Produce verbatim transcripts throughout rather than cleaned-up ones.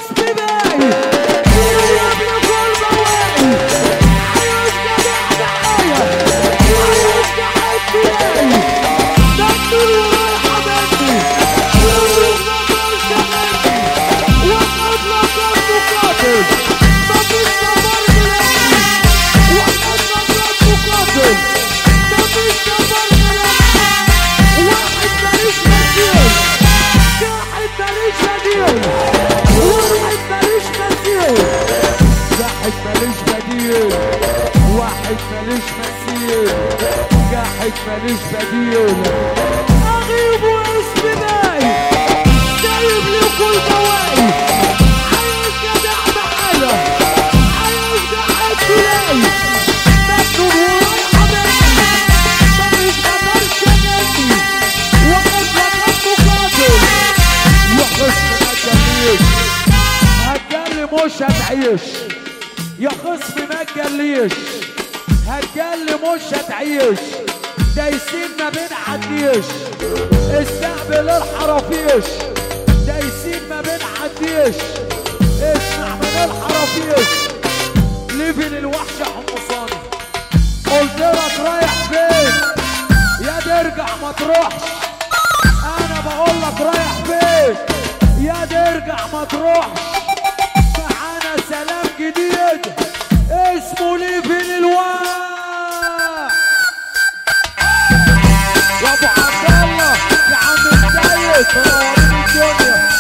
واسمي باين يجيب لي كل بواقي عايز جدع معايا عايز تحب باين ده الدول ورايحة مني ومش مقدرش مني واخد لك المقاتل مفيش نفر ملكي واخد لك المقاتل مفيش نفر ملكي واحد ماليش مثيل واحد ماليش بديل واحد ماليش مثيل واحد ماليش بديل واحد ماليش مثيل واحد ماليش بديل اغيب واسمي باين جايب لي كل بواقي عايز جدع معايا عايز جدع تلاقي مكتوب ورايحة مني مفيش مفرش مني واخد لك المقاتل يا خصم ما تجليش هتجلي مش هتعيش يا خصم ما تجليش هتجلي مش هتعيش دايسين ما بنعديش استقبل الحرافيش دايسين ما بنعديش اسمع من الحرافيش ليفل الوحش حمصاني قلت لك رايح فين يا ترجع ما تروحش انا بقول لك رايح فين يا ترجع ما تروحش معانا سلام جديد اسمه ليفل الوحش يا ابو عبد الله يا عم السيد منورين الدنيا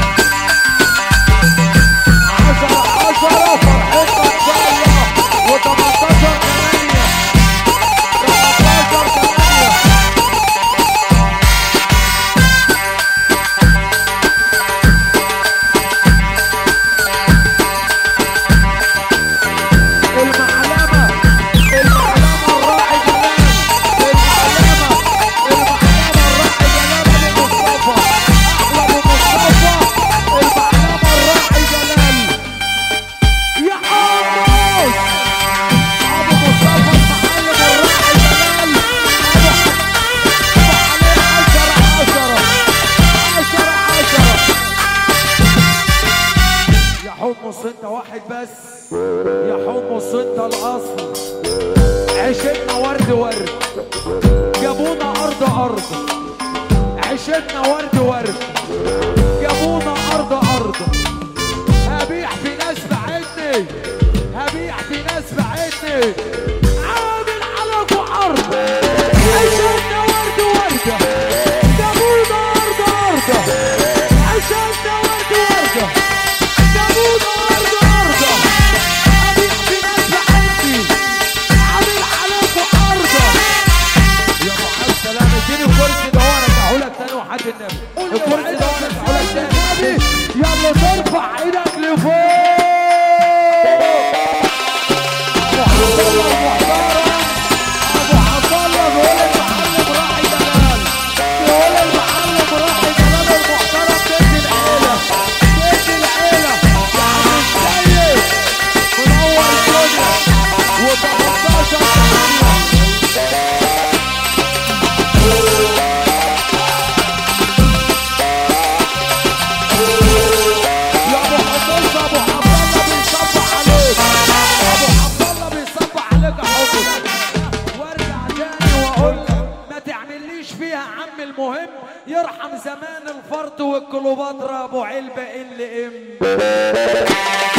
عشرة عشرة فرحتك جاية وتمنتاشر ثمانية تمنتاشر ثمانية المعلمة المعلمة الراعي جلال المعلمة المعلمة الراعي جلال ابو مصطفى احلى ابو مصطفى المعلمة الراعي جلال يا حمص ابو مصطفى المعلم الراعي جلال ابو عليه عشرة عشرة عشرة عشرة يا حمص انت واحد بس يا حمص انت الاصل عشتنا ورد ورد جابونا ارض ارض عشتنا ورد ورد جابونا ارض ارض هبيع في ناس بعتني هبيع في ناس بعتني عامل عليكوا عرض عشتنا ورد ورد جابونا ارض ارض عشتنا ورد ورد جابونا ارض ارض هبيع في ناس بعتني عامل عليكوا عرض يا ابو عبد السلام اديني الكرسي ده هو رجعهولك تاني وحد النبي الكرسي ده هو رجعهولك تاني يلا ترفع ايدك لفوق ابو عبد الله المحترم ابو عبد الله بيقول المعلم راعي جلال بيقول المعلم راعي جلال المحترم تدي العيله تدي العيله يا عم السيد منور الدنيا وتمنتاشر ثمانية يا ابو حمص ابو عبد الله بيصبح عليك ابو عبد الله بيصبح عليك يا حمص وارجع تاني واقول لك ما تعمليش فيها عم المهم يرحم زمان الفرط والكليوباترا ابو علبه ال ام